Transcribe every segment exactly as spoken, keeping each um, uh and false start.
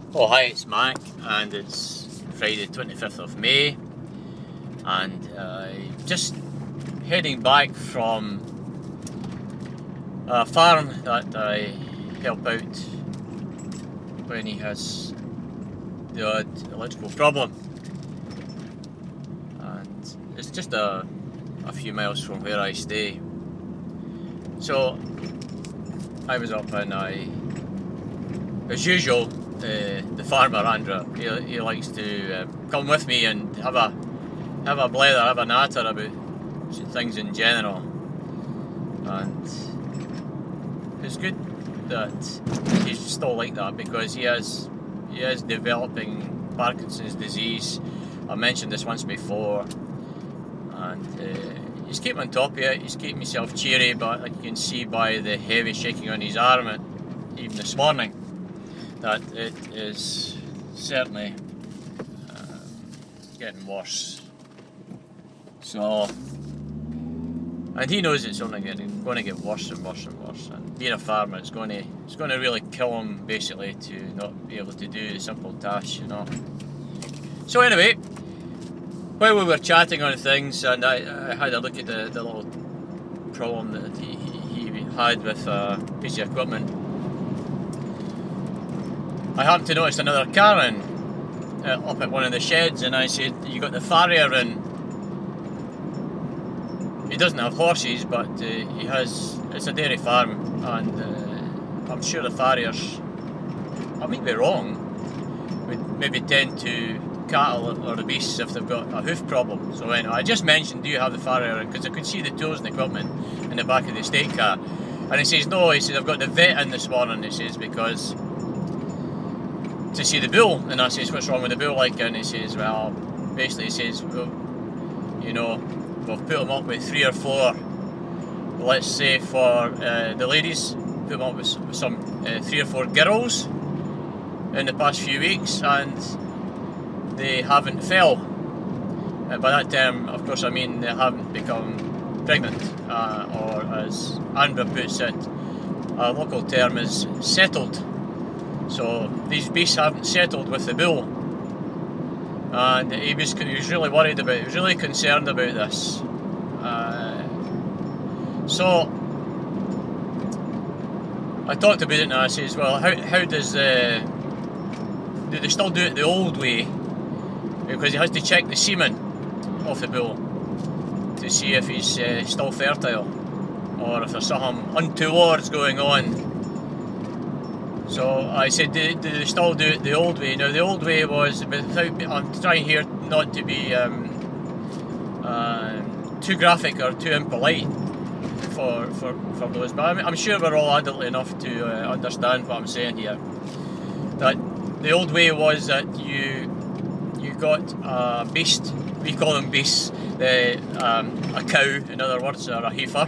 Oh hi, it's Mac, and it's Friday twenty-fifth of May, and uh, just heading back from a farm that I help out when he has the odd electrical problem, and it's just a, a few miles from where I stay. So I was up and I, as usual, Uh, the farmer Andrew, he, he likes to uh, come with me and have a have a blether, have a natter about things in general, and it's good that he's still like that because he has he is developing Parkinson's disease. I mentioned this once before, and uh, he's keeping on top of it. He's keeping himself cheery, but like you can see by the heavy shaking on his arm, even this morning, that it is certainly uh, getting worse. So, and he knows it's only getting, going to get worse and worse and worse. And being a farmer, it's going to it's going to really kill him basically to not be able to do the simple tasks, you know. So anyway, while we were chatting on things, and I, I had a look at the, the little problem that he, he had with a piece of equipment, I happened to notice another car in, uh, up at one of the sheds, and I said, "You got the farrier in?" He doesn't have horses, but uh, he has. It's a dairy farm, and uh, I'm sure the farriers, I might be wrong, would maybe tend to cattle or the beasts if they've got a hoof problem. So anyway, I just mentioned, "Do you have the farrier?" Because I could see the tools and equipment in the back of the estate car, and he says, "No." He says, "I've got the vet in this morning." He says, "Because to see the bull." And I says, "What's wrong with the bull?" Like, and he says, "Well, basically," he says, "well, you know, we've put him up with three or four, let's say for uh, the ladies, put him up with some uh, three or four girls in the past few weeks, and they haven't fell." Uh, by that term, of course, I mean they haven't become pregnant, uh, or as Andrew puts it, a local term is settled. So these beasts haven't settled with the bull, and he was, he was really worried about it, he was really concerned about this. Uh, so I talked about it, and I says, "Well, how, how does the, do they still do it the old way?" Because he has to check the semen of the bull to see if he's uh, still fertile, or if there's something untoward going on. So I said, do, do they still do it the old way? Now, the old way was, without, I'm trying here not to be um, uh, too graphic or too impolite for, for, for those, but I'm, I'm sure we're all adult enough to uh, understand what I'm saying here. That the old way was that you you got a beast, we call them beasts, the, um, a cow, in other words, or a heifer,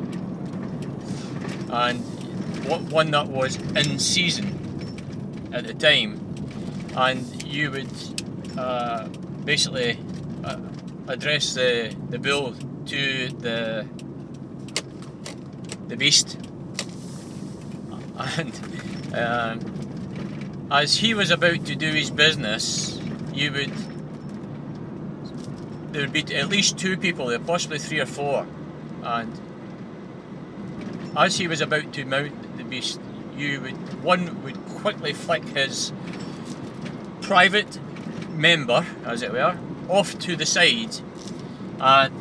and one that was in season at the time, and you would uh, basically uh, address the, the bull to the the beast, and um, as he was about to do his business, you would there would be at least two people there, possibly three or four, and as he was about to mount the beast, you would one would quickly flick his private member, as it were, off to the side, and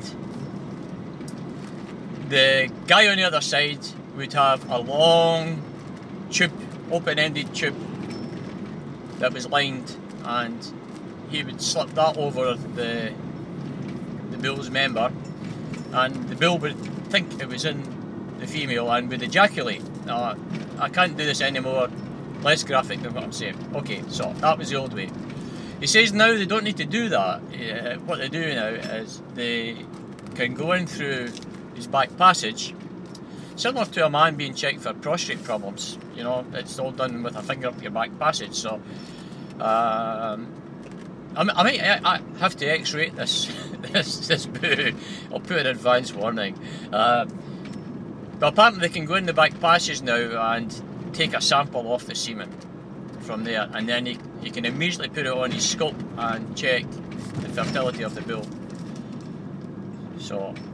the guy on the other side would have a long tube, open-ended tube that was lined, and he would slip that over the the bull's member, and the bull would think it was in the female and would ejaculate. Now, I can't do this anymore, less graphic than what I'm saying. Okay, so that was the old way. He says now they don't need to do that. Uh, what they do now is they can go in through his back passage, similar to a man being checked for prostate problems. You know, it's all done with a finger up your back passage. So um, I, I might I have to X-rate this this this boo. I'll put an advance warning. Uh, but apparently they can go in the back passage now and take a sample off the semen from there, and then he, he can immediately put it on his scope and check the fertility of the bull. So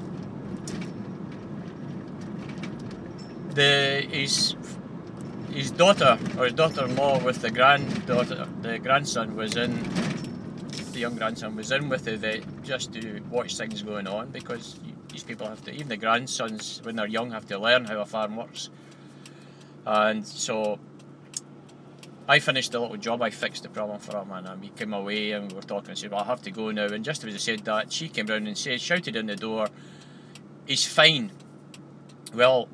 the his his daughter or his daughter-in-law with the granddaughter, the grandson was in, the young grandson was in with the vet just to watch things going on, because these people have to, even the grandsons when they're young, have to learn how a farm works. And so I finished the little job, I fixed the problem for him, and he came away and we were talking and said, well, I have to go now. And just as I said that, she came round and said, shouted in the door, he's fine. Well,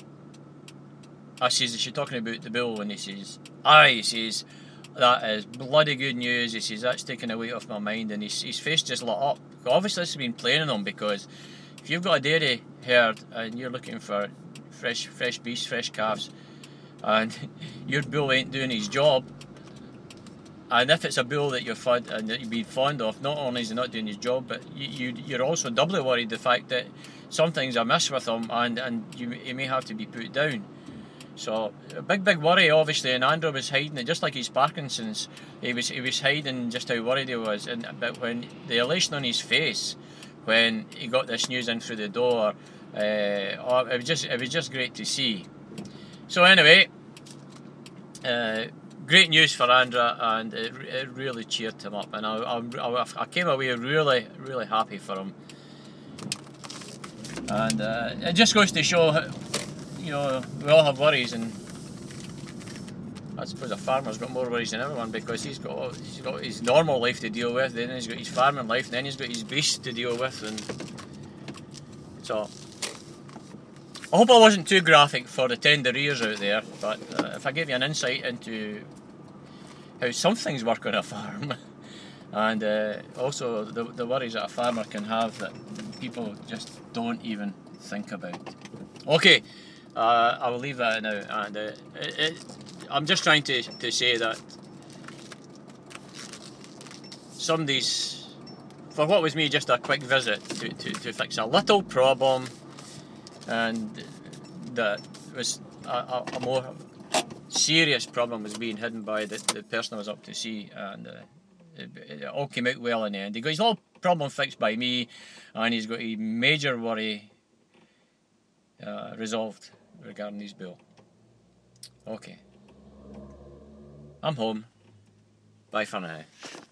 I says, is she talking about the bull? And he says, aye, he says, that is bloody good news. He says, that's taken a weight off my mind. And his, his face just lit up. Obviously this has been playing on him, because if you've got a dairy herd and you're looking for fresh fresh beasts, fresh calves, and your bull ain't doing his job, and if it's a bull that you're fond and that you've been fond of, not only is he not doing his job, but you, you you're also doubly worried the fact that something's amiss with him, and and you he may have to be put down. So a big big worry obviously, and Andrew was hiding it, just like his Parkinson's. He was he was hiding just how worried he was, and but when the elation on his face when he got this news in through the door, uh, oh, it was just it was just great to see. So anyway, uh, great news for Andrew, and it, it really cheered him up, and I, I, I came away really, really happy for him. And uh, it just goes to show, you know, we all have worries, and I suppose a farmer's got more worries than everyone, because he's got he's got his normal life to deal with, then he's got his farming life, and then he's got his beasts to deal with, and so. I hope I wasn't too graphic for the tender ears out there, but uh, if I gave you an insight into how some things work on a farm, and uh, also the, the worries that a farmer can have that people just don't even think about. Okay, uh, I will leave that now, and uh, it, it, I'm just trying to, to say that somebody's, for what was me just a quick visit to, to, to fix a little problem, and that was a, a, a more serious problem was being hidden by the, the person I was up to see, and uh, it, it all came out well in the end. He got his little problem fixed by me, and he's got a major worry uh, resolved regarding his bill. Okay, I'm home. Bye for now.